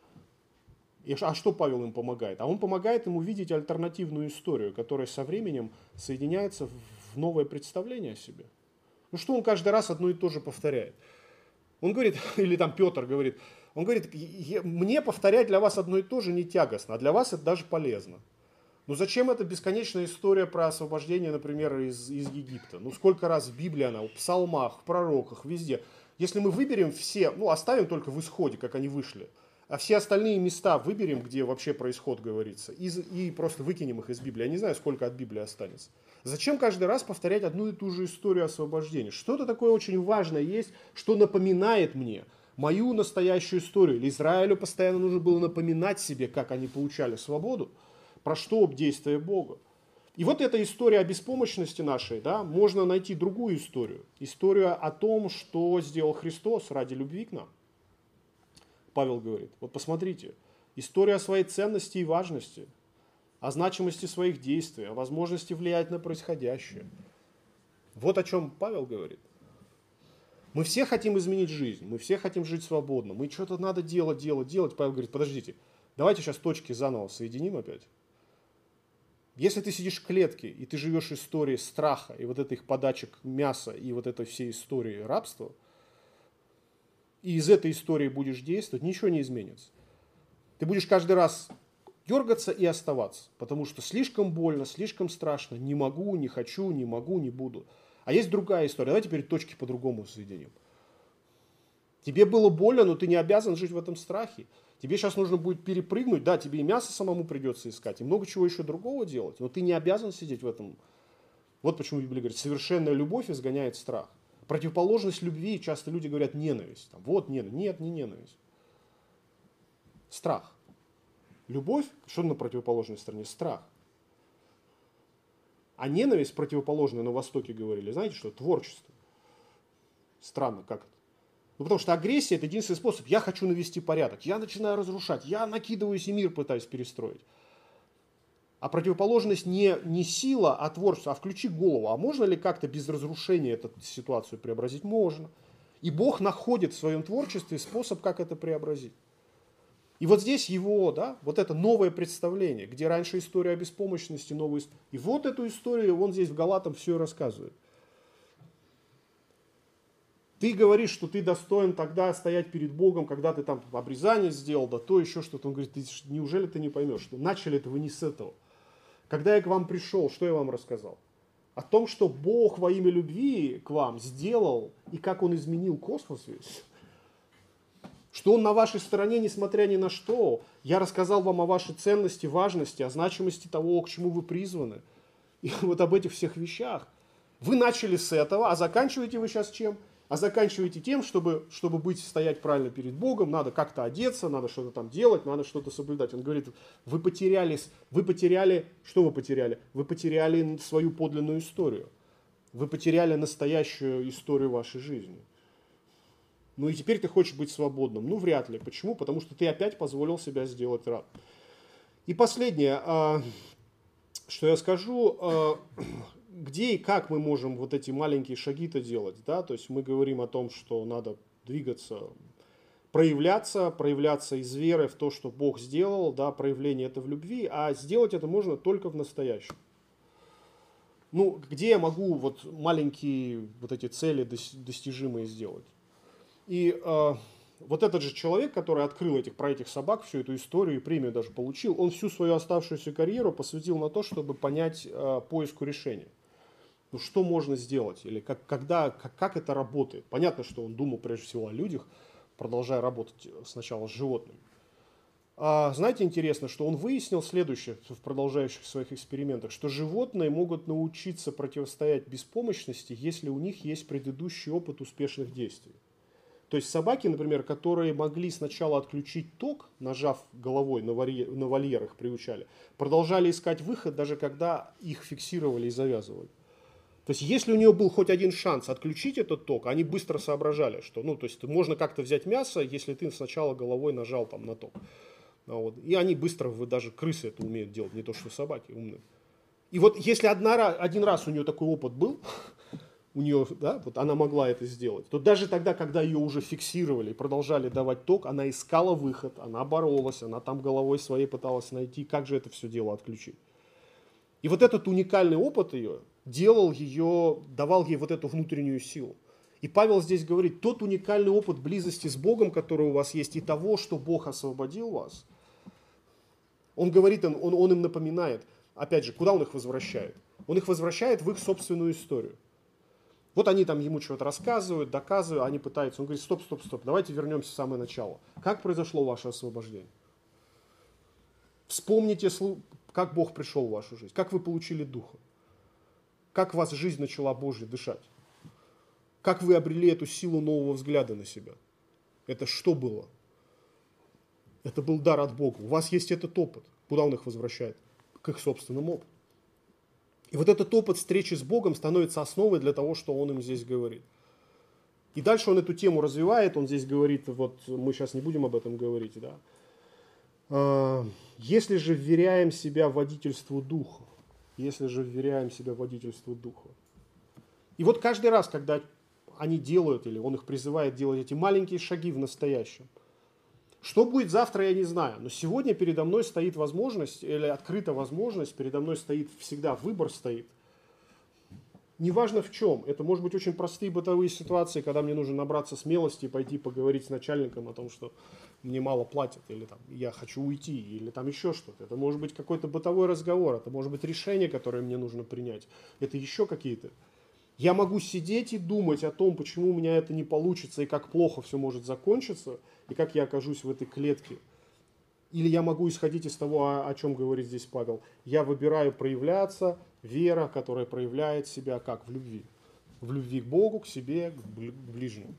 [SPEAKER 1] И, а что Павел им помогает? А он помогает им увидеть альтернативную историю, которая со временем соединяется в новое представление о себе. Ну что он каждый раз одно и то же повторяет? Он говорит, или там Петр говорит, он говорит, мне повторять для вас одно и то же не тягостно, а для вас это даже полезно. Ну зачем эта бесконечная история про освобождение, например, из, из Египта? Ну сколько раз в Библии она, в псалмах, в пророках, везде. Если мы выберем все, ну оставим только в исходе, как они вышли, а все остальные места выберем, где вообще про исход говорится, и, и просто выкинем их из Библии. Я не знаю, сколько от Библии останется. Зачем каждый раз повторять одну и ту же историю освобождения? Что-то такое очень важное есть, что напоминает мне мою настоящую историю. Или Израилю постоянно нужно было напоминать себе, как они получали свободу, про что действие Бога. И вот эта история о беспомощности нашей, да, можно найти другую историю. Историю о том, что сделал Христос ради любви к нам. Павел говорит, вот посмотрите, история о своей ценности и важности, о значимости своих действий, о возможности влиять на происходящее. Вот о чем Павел говорит. Мы все хотим изменить жизнь, мы все хотим жить свободно, мы что-то надо делать, делать, делать. Павел говорит, подождите, давайте сейчас точки заново соединим опять. Если ты сидишь в клетке, и ты живешь историей страха, и вот этих подачек мяса, и вот этой всей истории рабства, и из этой истории будешь действовать, ничего не изменится. Ты будешь каждый раз дергаться и оставаться, потому что слишком больно, слишком страшно, не могу, не хочу, не могу, не буду. А есть другая история, давай теперь точки по-другому соединим. Тебе было больно, но ты не обязан жить в этом страхе. Тебе сейчас нужно будет перепрыгнуть, да, тебе и мясо самому придется искать, и много чего еще другого делать, но ты не обязан сидеть в этом. Вот почему Библия говорит, совершенная любовь изгоняет страх. Противоположность любви, часто люди говорят, ненависть. Там, вот ненависть. Нет, не ненависть. Страх. Любовь, что на противоположной стороне? Страх. А ненависть противоположная на Востоке говорили, знаете что? Творчество. Странно, как это? Ну, потому что агрессия – это единственный способ. Я хочу навести порядок, я начинаю разрушать, я накидываюсь и мир пытаюсь перестроить. А противоположность не, не сила, а творчество. А включи голову. А можно ли как-то без разрушения эту ситуацию преобразить? Можно. И Бог находит в своем творчестве способ, как это преобразить. И вот здесь его, да, вот это новое представление, где раньше история о беспомощности, новая история. И вот эту историю он здесь в Галатам все и рассказывает. Ты говоришь, что ты достоин тогда стоять перед Богом, когда ты там обрезание сделал, да то, еще что-то. Он говорит, ты, неужели ты не поймешь? Что начали это вы не с этого. Когда я к вам пришел, что я вам рассказал? О том, что Бог во имя любви к вам сделал, и как Он изменил космос весь. Что Он на вашей стороне, несмотря ни на что. Я рассказал вам о вашей ценности, важности, о значимости того, к чему вы призваны. И вот об этих всех вещах. Вы начали с этого, а заканчиваете вы сейчас чем? А заканчиваете тем, чтобы, чтобы быть, стоять правильно перед Богом, надо как-то одеться, надо что-то там делать, надо что-то соблюдать. Он говорит, вы потеряли, вы потеряли, что вы потеряли? Вы потеряли свою подлинную историю. Вы потеряли настоящую историю вашей жизни. Ну и теперь ты хочешь быть свободным. Ну вряд ли. Почему? Потому что ты опять позволил себя сделать раб. И последнее, что я скажу. Где и как мы можем вот эти маленькие шаги-то делать, да, то есть мы говорим о том, что надо двигаться, проявляться, проявляться из веры в то, что Бог сделал, да, проявление это в любви, а сделать это можно только в настоящем. Ну, где я могу вот маленькие вот эти цели достижимые сделать? И э, вот этот же человек, который открыл этих, про этих собак, всю эту историю и премию даже получил, он всю свою оставшуюся карьеру посвятил на то, чтобы понять э, поиску решения. Ну что можно сделать, или как, когда, как, как это работает. Понятно, что он думал прежде всего о людях, продолжая работать сначала с животными. А, знаете, интересно, что он выяснил следующее в продолжающих своих экспериментах, что животные могут научиться противостоять беспомощности, если у них есть предыдущий опыт успешных действий. То есть собаки, например, которые могли сначала отключить ток, нажав головой на, варье, на вольер, их приучали, продолжали искать выход, даже когда их фиксировали и завязывали. То есть если у нее был хоть один шанс отключить этот ток, они быстро соображали, что ну, то есть можно как-то взять мясо, если ты сначала головой нажал там, на ток. Вот. И они быстро, даже крысы это умеют делать, не то что собаки умные. И вот если одна, один раз у нее такой опыт был, у нее, да, вот она могла это сделать, то даже тогда, когда ее уже фиксировали и продолжали давать ток, она искала выход, она боролась, она там головой своей пыталась найти, как же это все дело отключить. И вот этот уникальный опыт ее делал ее, давал ей вот эту внутреннюю силу. И Павел здесь говорит, тот уникальный опыт близости с Богом, который у вас есть, и того, что Бог освободил вас, он говорит, он, он им напоминает, опять же, куда он их возвращает? Он их возвращает в их собственную историю. Вот они там ему что-то рассказывают, доказывают, они пытаются, он говорит, стоп, стоп, стоп, давайте вернемся в самое начало. Как произошло ваше освобождение? Вспомните, как Бог пришел в вашу жизнь, как вы получили Духа, как вас жизнь начала Божья дышать, как вы обрели эту силу нового взгляда на себя. Это что было? Это был дар от Бога. У вас есть этот опыт. Куда он их возвращает? К их собственному опыту. И вот этот опыт встречи с Богом становится основой для того, что он им здесь говорит. И дальше он эту тему развивает, он здесь говорит, вот мы сейчас не будем об этом говорить, да. Если же вверяем себя водительству Духа, если же вверяем себя водительству Духа. И вот каждый раз, когда они делают, или он их призывает делать эти маленькие шаги в настоящем, что будет завтра, я не знаю, но сегодня передо мной стоит возможность, или открыта возможность, передо мной стоит всегда выбор стоит. Неважно в чем, это может быть очень простые бытовые ситуации, когда мне нужно набраться смелости и пойти поговорить с начальником о том, что мне мало платят, или там, я хочу уйти, или там еще что-то. Это может быть какой-то бытовой разговор, это может быть решение, которое мне нужно принять, это еще какие-то. Я могу сидеть и думать о том, почему у меня это не получится, и как плохо все может закончиться, и как я окажусь в этой клетке. Или я могу исходить из того, о чем говорит здесь Павел. Я выбираю проявляться, вера, которая проявляет себя как в любви. В любви к Богу, к себе, к ближнему.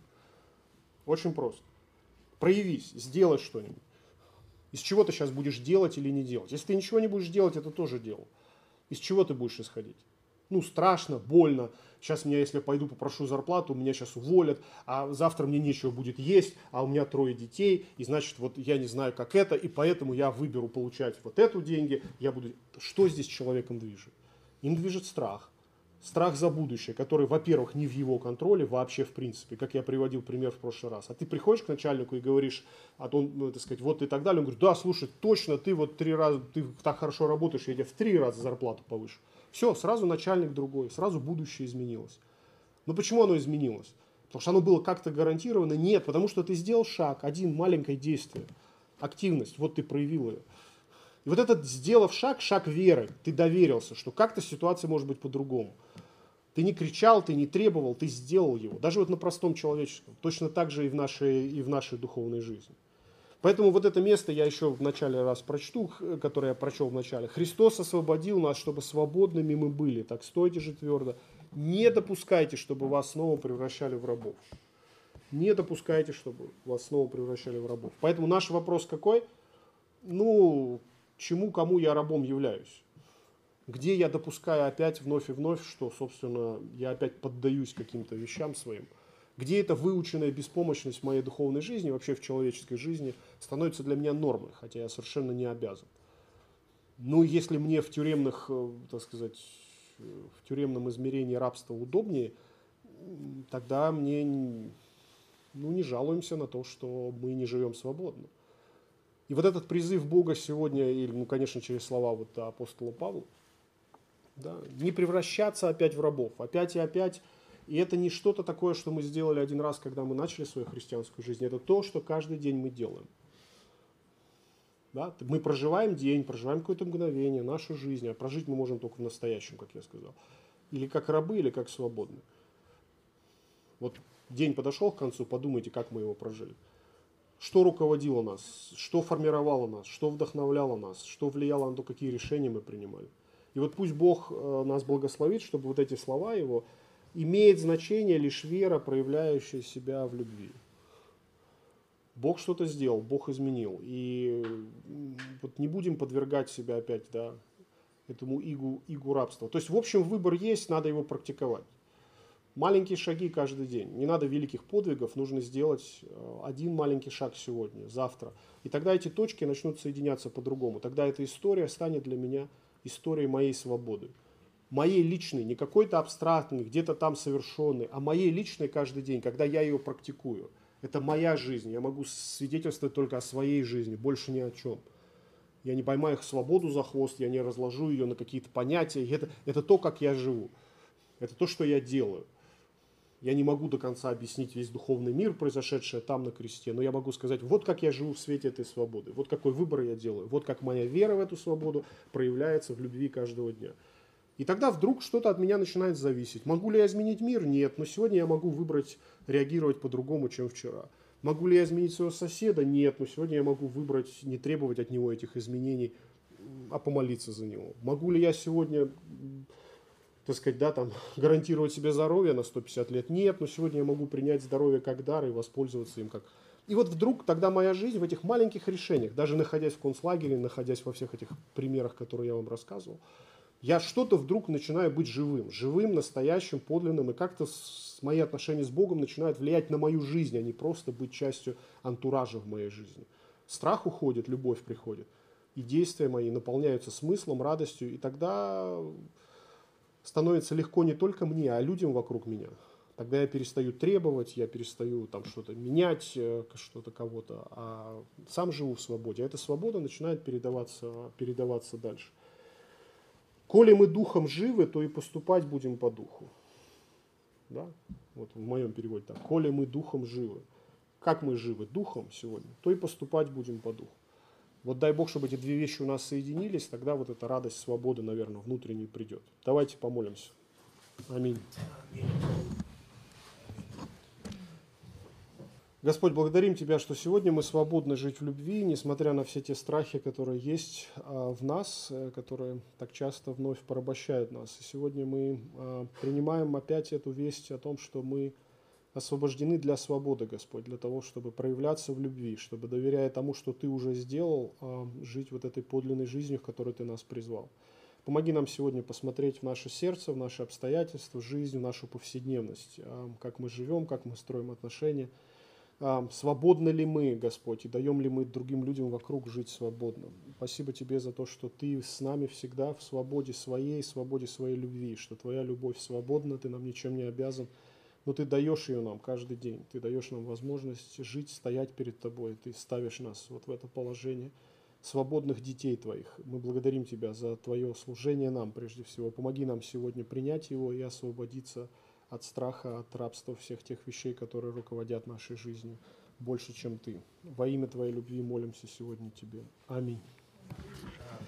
[SPEAKER 1] Очень просто. Проявись, сделай что-нибудь. Из чего ты сейчас будешь делать или не делать. Если ты ничего не будешь делать, это тоже дело. Из чего ты будешь исходить? Ну, страшно, больно. Сейчас меня, если я пойду попрошу зарплату, меня сейчас уволят, а завтра мне нечего будет есть, а у меня трое детей, и значит, вот я не знаю, как это, и поэтому я выберу получать вот эту деньги, я буду... Что здесь человеком движет? Им движет страх. Страх за будущее, который, во-первых, не в его контроле вообще в принципе, как я приводил пример в прошлый раз. А ты приходишь к начальнику и говоришь, а то он, ну, так сказать, вот и так далее, он говорит, да, слушай, точно, ты вот три раза, ты так хорошо работаешь, я тебе в три раза зарплату повышу. Все, сразу начальник другой, сразу будущее изменилось. Но почему оно изменилось? Потому что оно было как-то гарантировано? Нет, потому что ты сделал шаг, один маленькое действие, активность, вот ты проявил ее. И вот этот, сделав шаг, шаг веры, ты доверился, что как-то ситуация может быть по-другому. Ты не кричал, ты не требовал, ты сделал его. Даже вот на простом человеческом. Точно так же и в нашей, и в нашей духовной жизни. Поэтому вот это место я еще в начале раз прочту, которое я прочел в начале. «Христос освободил нас, чтобы свободными мы были. Так стойте же твердо. Не допускайте, чтобы вас снова превращали в рабов». Не допускайте, чтобы вас снова превращали в рабов. Поэтому наш вопрос какой? Ну, чему, кому я рабом являюсь? Где я допускаю опять вновь и вновь, что, собственно, я опять поддаюсь каким-то вещам своим? Где эта выученная беспомощность в моей духовной жизни, вообще в человеческой жизни, становится для меня нормой, хотя я совершенно не обязан. Ну, если мне в тюремных, так сказать, в тюремном измерении рабства удобнее, тогда мне, ну, не жалуемся на то, что мы не живем свободно. И вот этот призыв Бога сегодня, или, ну, конечно, через слова вот апостола Павла, да, не превращаться опять в рабов, опять и опять И это не что-то такое, что мы сделали один раз, когда мы начали свою христианскую жизнь. Это то, что каждый день мы делаем. Да? Мы проживаем день, проживаем какое-то мгновение, нашу жизнь, а прожить мы можем только в настоящем, как я сказал. Или как рабы, или как свободные. Вот день подошел к концу, подумайте, как мы его прожили. Что руководило нас, что формировало нас, что вдохновляло нас, что влияло на то, какие решения мы принимали. И вот пусть Бог нас благословит, чтобы вот эти слова Его имеет значение лишь вера, проявляющая себя в любви. Бог что-то сделал, Бог изменил. И вот не будем подвергать себя опять, да, этому игу, игу рабства. То есть, в общем, выбор есть, надо его практиковать. Маленькие шаги каждый день. Не надо великих подвигов, нужно сделать один маленький шаг сегодня, завтра. И тогда эти точки начнут соединяться по-другому. Тогда эта история станет для меня историей моей свободы. Моей личной, не какой-то абстрактной, где-то там совершенной, а моей личной каждый день, когда я ее практикую. Это моя жизнь, я могу свидетельствовать только о своей жизни, больше ни о чем. Я не поймаю их свободу за хвост, я не разложу ее на какие-то понятия. Это, это то, как я живу. Это то, что я делаю. Я не могу до конца объяснить весь духовный мир, произошедший там на кресте, но я могу сказать, вот как я живу в свете этой свободы, вот какой выбор я делаю, вот как моя вера в эту свободу проявляется в любви каждого дня. И тогда вдруг что-то от меня начинает зависеть. Могу ли я изменить мир? Нет, но сегодня я могу выбрать реагировать по-другому, чем вчера. Могу ли я изменить своего соседа? Нет, но сегодня я могу выбрать не требовать от него этих изменений, а помолиться за него. Могу ли я сегодня, так сказать, да, там, гарантировать себе здоровье на сто пятьдесят лет? Нет, но сегодня я могу принять здоровье как дар и воспользоваться им как... И вот вдруг тогда моя жизнь в этих маленьких решениях, даже находясь в концлагере, находясь во всех этих примерах, которые я вам рассказывал, я что-то вдруг начинаю быть живым, живым, настоящим, подлинным, и как-то с, мои отношения с Богом начинают влиять на мою жизнь, а не просто быть частью антуража в моей жизни. Страх уходит, любовь приходит, и действия мои наполняются смыслом, радостью, и тогда становится легко не только мне, а людям вокруг меня. Тогда я перестаю требовать, я перестаю там что-то менять, что-то кого-то, а сам живу в свободе. А эта свобода начинает передаваться, передаваться дальше. Коли мы духом живы, то и поступать будем по духу. Да? Вот в моем переводе так. Коли мы духом живы. Как мы живы духом сегодня, то и поступать будем по духу. Вот дай Бог, чтобы эти две вещи у нас соединились, тогда вот эта радость свободы, наверное, внутренней придет. Давайте помолимся. Аминь. Господь, благодарим Тебя, что сегодня мы свободны жить в любви, несмотря на все те страхи, которые есть в нас, которые так часто вновь порабощают нас. И сегодня мы принимаем опять эту весть о том, что мы освобождены для свободы, Господь, для того, чтобы проявляться в любви, чтобы, доверяя тому, что Ты уже сделал, жить вот этой подлинной жизнью, в которой Ты нас призвал. Помоги нам сегодня посмотреть в наше сердце, в наши обстоятельства, в жизнь, в нашу повседневность, как мы живем, как мы строим отношения. Свободны ли мы, Господь, и даем ли мы другим людям вокруг жить свободно. Спасибо Тебе за то, что Ты с нами всегда в свободе своей, свободе своей любви, что Твоя любовь свободна, Ты нам ничем не обязан, но Ты даешь ее нам каждый день, Ты даешь нам возможность жить, стоять перед Тобой, Ты ставишь нас вот в это положение свободных детей Твоих. Мы благодарим Тебя за Твое служение нам прежде всего. Помоги нам сегодня принять его и освободиться от страха, от рабства, всех тех вещей, которые руководят нашей жизнью больше, чем Ты. Во имя Твоей любви молимся сегодня Тебе. Аминь.